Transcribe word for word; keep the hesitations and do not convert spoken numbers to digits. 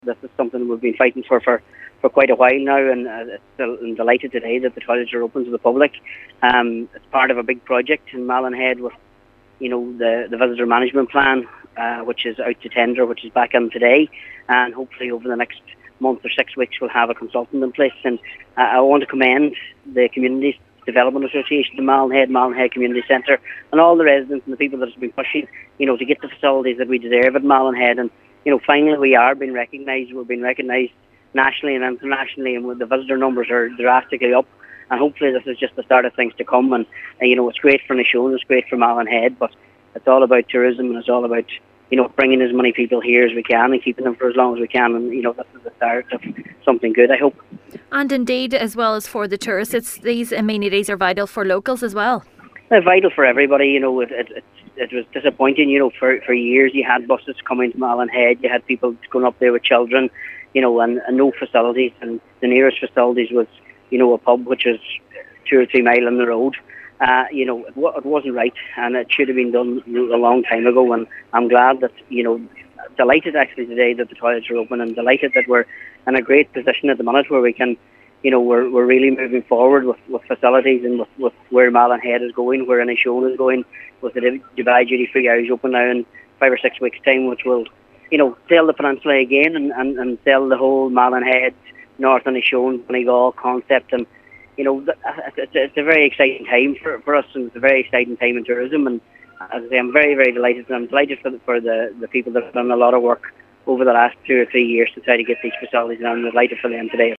This is something we've been fighting for for, for quite a while now, and uh, it's still, I'm delighted today that the toilets are open to the public. Um, it's part of a big project in Malin with, you know, the, the visitor management plan, uh, which is out to tender, which is back in today, and hopefully over the next month or six weeks we'll have a consultant in place. And uh, I want to commend the Community Development Association, the Malin Malin Community Centre, and all the residents and the people that have been pushing, you know, to get the facilities that we deserve at Malin. And you know, finally we are being recognised. We're being recognised nationally and internationally, and the visitor numbers are drastically up. And hopefully this is just the start of things to come. And uh, you know, it's great for Nishowen, it's great for Malin, but it's all about tourism, and it's all about, you know, bringing as many people here as we can and keeping them for as long as we can. And you know, this is the start of something good, I hope. And indeed, as well as for the tourists, it's, these amenities are vital for locals as well. They're vital for everybody. You know, it, it, it, it was disappointing. You know, for for years you had buses coming to Malin, you had people going up there with children, you know, and, and no facilities. And the nearest facilities was, you know, a pub which is two or three miles on the road. Uh, you know, it, it wasn't right, and it should have been done a long time ago. And I'm glad that, you know, delighted actually today that the toilets are open, and delighted that we're in a great position at the minute where we can, you know, we're we're really moving forward with, with facilities, and with, with where Malin is going, where Nishowen is going, with the Dubai Duty Free Irish open now in five or six weeks' time, which will, you know, sell the peninsula again, and, and, and sell the whole Malin North and Nishowen, Donegal concept. And you know, it's, it's a very exciting time for, for us, and it's a very exciting time in tourism. And as I say, I'm very, very delighted, and I'm delighted for the, for the, the people that have done a lot of work over the last two or three years to try to get these facilities, and I'm delighted for them today.